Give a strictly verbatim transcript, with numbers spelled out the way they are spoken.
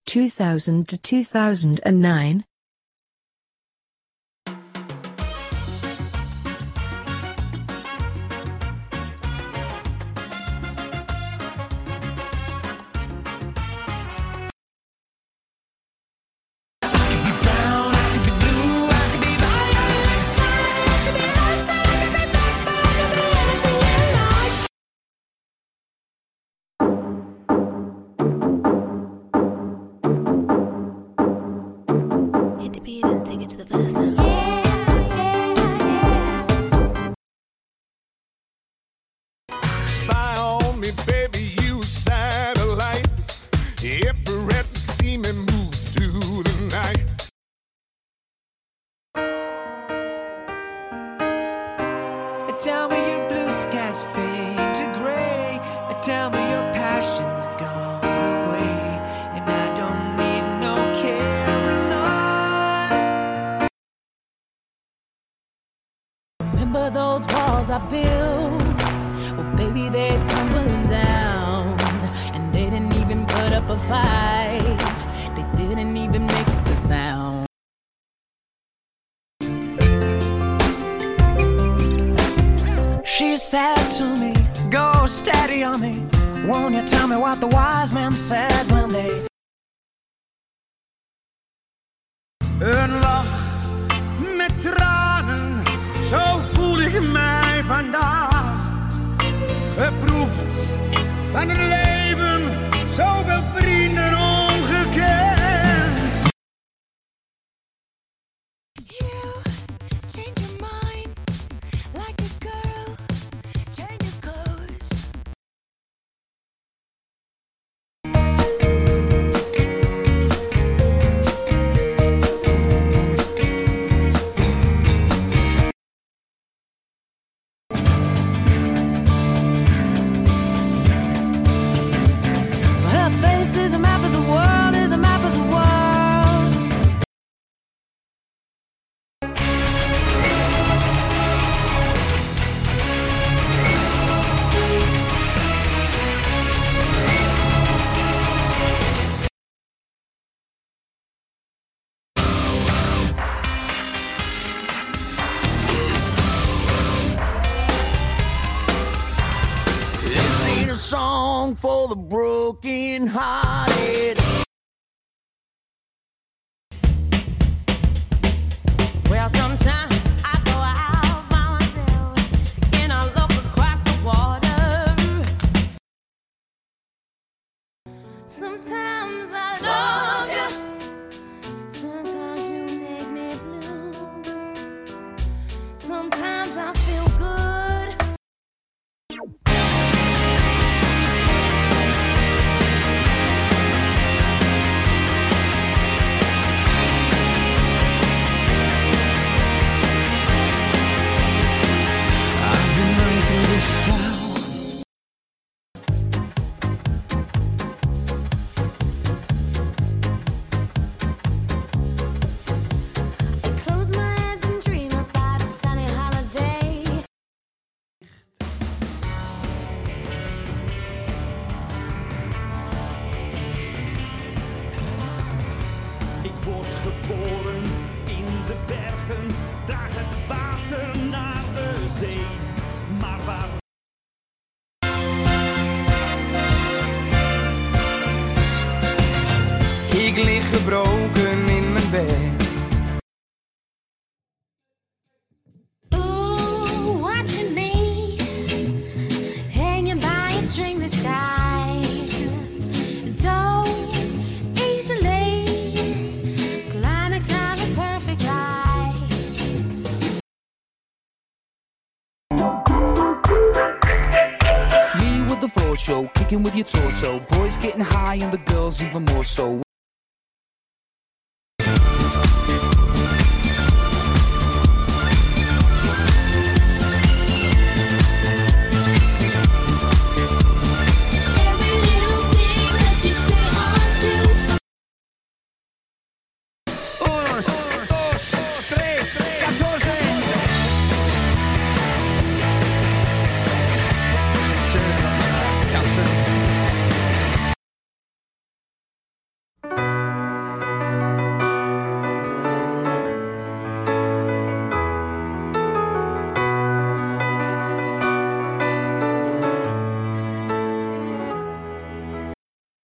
two thousand to two thousand nine. Hit the beat and take it to the verse now. Spy on me, baby, you satellite. Ever at to see me move through the night. Tell me your blue skies fade to gray. Tell me your passion's gone away, and I don't need no carrying on. Remember those walls I built? Well, baby, they're tumbling down, and they didn't even put up a fight. They didn't even make a sound. She said to me, go steady on me. Won't you tell me what the wise men said when they... Een lach met tranen, zo voel ik mij vandaag. Geproefd van het leven, zoveel vrienden ongekend. You change your mind like a girl changes clothes. Her face is a map of the world, is a map of the world. This ain't a song for the broken hearted. Well, sometimes I go out by myself and I look across the water. Sometimes I love you, sometimes you make me blue. Sometimes I feel good. I've been running through this town. I close my eyes and dream about a sunny holiday. Ik word geboren in de bergen, draag het water naar de zee. Maar waar... Ik lig gebroken in mijn bed. Ooh, watching me hanging by a string this time. Don't easily climax of a perfect life. Me with the floor show, kicking with your torso. Boys getting high and the girls even more so.